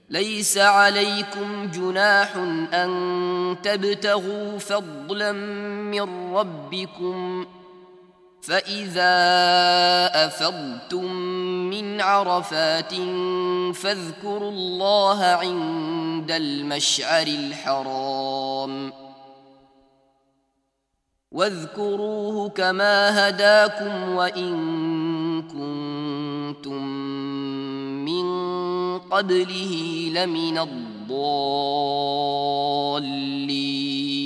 ليس عليكم جناح أن تبتغوا فضلا من ربكم، فإذا أفضتم من عرفات فاذكروا الله عند المشعر الحرام، واذكروه كما هداكم وإن كنتم من قبله لمن الضالين.